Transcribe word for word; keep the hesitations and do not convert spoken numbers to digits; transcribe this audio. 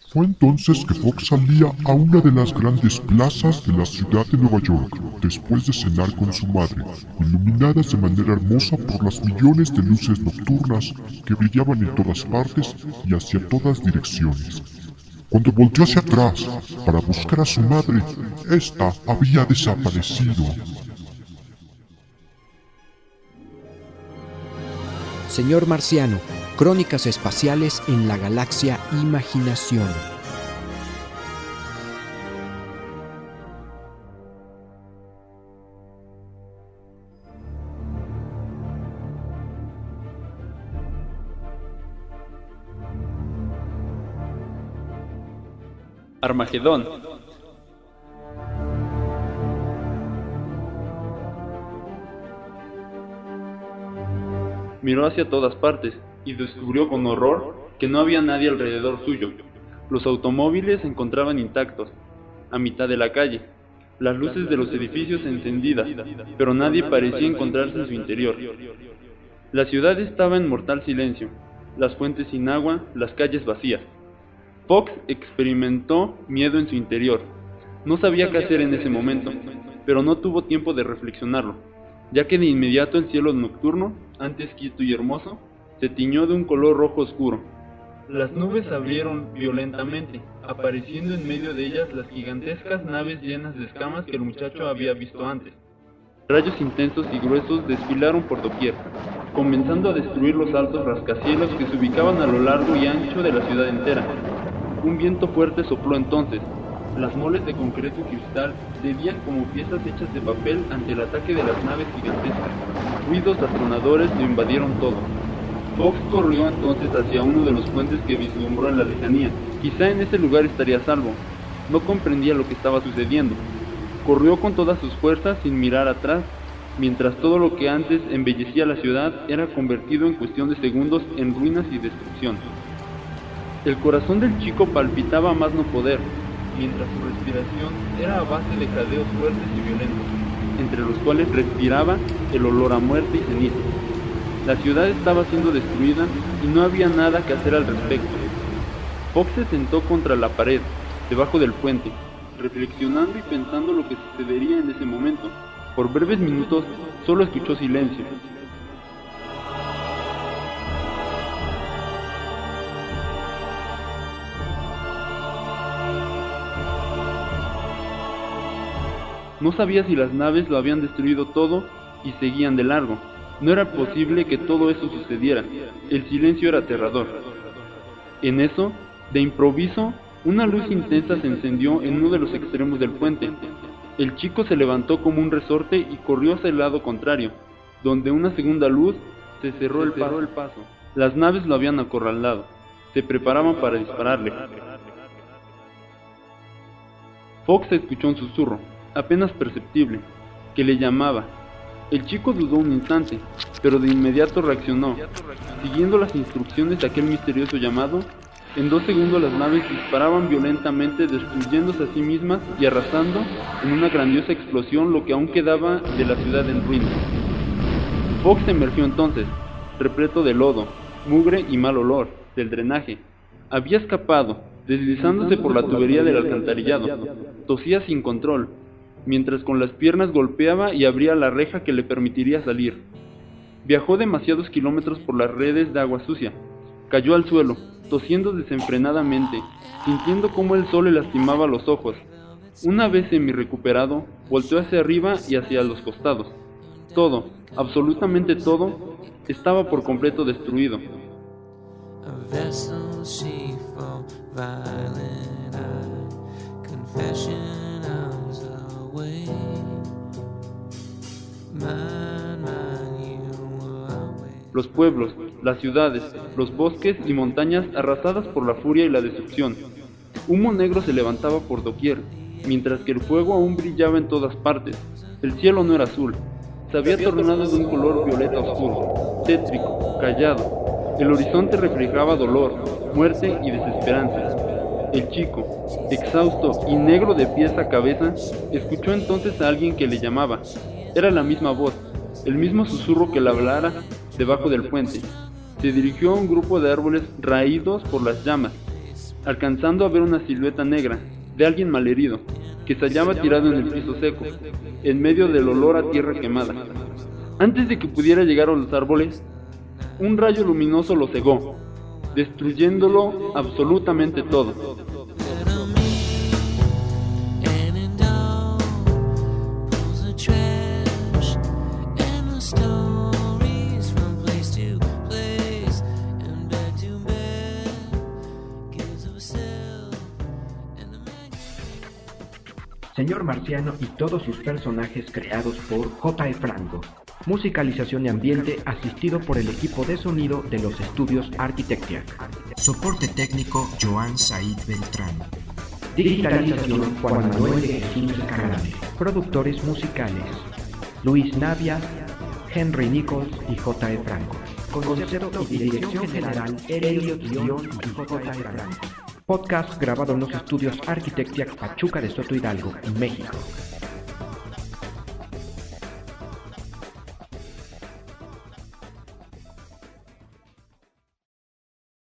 Fue entonces que Fox salía a una de las grandes plazas de la ciudad de Nueva York, después de cenar con su madre, iluminadas de manera hermosa por las millones de luces nocturnas que brillaban en todas partes y hacia todas direcciones. Cuando volteó hacia atrás para buscar a su madre, ésta había desaparecido. Señor Marciano, crónicas espaciales en la galaxia Imaginación. Armagedón. Miró hacia todas partes y descubrió con horror que no había nadie alrededor suyo. Los automóviles se encontraban intactos, a mitad de la calle, las luces de los edificios encendidas, pero nadie parecía encontrarse en su interior. La ciudad estaba en mortal silencio, las fuentes sin agua, las calles vacías. Fox experimentó miedo en su interior. No sabía qué hacer en ese momento, pero no tuvo tiempo de reflexionarlo, ya que de inmediato el cielo nocturno, antes quieto y hermoso, se tiñó de un color rojo oscuro. Las nubes se abrieron violentamente, apareciendo en medio de ellas las gigantescas naves llenas de escamas que el muchacho había visto antes. Rayos intensos y gruesos desfilaron por doquier, comenzando a destruir los altos rascacielos que se ubicaban a lo largo y ancho de la ciudad entera. Un viento fuerte sopló entonces. Las moles de concreto y cristal cedían como piezas hechas de papel ante el ataque de las naves gigantescas. Ruidos atronadores lo invadieron todo. Fox corrió entonces hacia uno de los puentes que vislumbró en la lejanía. Quizá en ese lugar estaría a salvo. No comprendía lo que estaba sucediendo. Corrió con todas sus fuerzas sin mirar atrás, mientras todo lo que antes embellecía la ciudad era convertido en cuestión de segundos en ruinas y destrucción. El corazón del chico palpitaba a más no poder, mientras su respiración era a base de jadeos fuertes y violentos, entre los cuales respiraba el olor a muerte y ceniza. La ciudad estaba siendo destruida y no había nada que hacer al respecto. Fox se sentó contra la pared, debajo del puente, reflexionando y pensando lo que sucedería en ese momento. Por breves minutos solo escuchó silencio. No sabía si las naves lo habían destruido todo y seguían de largo. No era posible que todo eso sucediera. El silencio era aterrador. En eso, de improviso, una luz intensa se encendió en uno de los extremos del puente. El chico se levantó como un resorte y corrió hacia el lado contrario, donde una segunda luz se cerró el paso. Las naves lo habían acorralado. Se preparaban para dispararle. Fox escuchó un susurro, apenas perceptible, que le llamaba. El chico dudó un instante, pero de inmediato reaccionó. Siguiendo las instrucciones de aquel misterioso llamado, en dos segundos las naves disparaban violentamente, destruyéndose a sí mismas y arrasando en una grandiosa explosión lo que aún quedaba de la ciudad en ruinas. Fox emergió entonces, repleto de lodo, mugre y mal olor, del drenaje. Había escapado, deslizándose por la tubería del alcantarillado. Tosía sin control, mientras con las piernas golpeaba y abría la reja que le permitiría salir. Viajó demasiados kilómetros por las redes de agua sucia. Cayó al suelo, tosiendo desenfrenadamente, sintiendo cómo el sol le lastimaba los ojos. Una vez semi-recuperado, volteó hacia arriba y hacia los costados. Todo, absolutamente todo, estaba por completo destruido. Los pueblos, las ciudades, los bosques y montañas arrasadas por la furia y la destrucción. Humo negro se levantaba por doquier, mientras que el fuego aún brillaba en todas partes. El cielo no era azul, se había tornado de un color violeta oscuro, tétrico, callado. El horizonte reflejaba dolor, muerte y desesperanza. El chico, exhausto y negro de pies a cabeza, escuchó entonces a alguien que le llamaba. Era la misma voz, el mismo susurro que le hablara debajo del puente. Se dirigió a un grupo de árboles raídos por las llamas. alcanzando a ver una silueta negra de alguien malherido, que se hallaba tirado en el piso seco, en medio del olor a tierra quemada. Antes de que pudiera llegar a los árboles, un rayo luminoso lo cegó, destruyéndolo absolutamente todo. Señor Marciano y todos sus personajes creados por J E Franco. Musicalización y ambiente asistido por el equipo de sonido de los estudios Arquitectiac. Soporte técnico Joan Said Beltrán. Digitalización Juan Manuel de Jesús Carame. Productores musicales Luis Navia, Henry Nichols y J E Franco. Concepto y dirección general Elliot Guión y J E Franco. Podcast grabado en los estudios Arquitectiac Pachuca de Soto Hidalgo, México.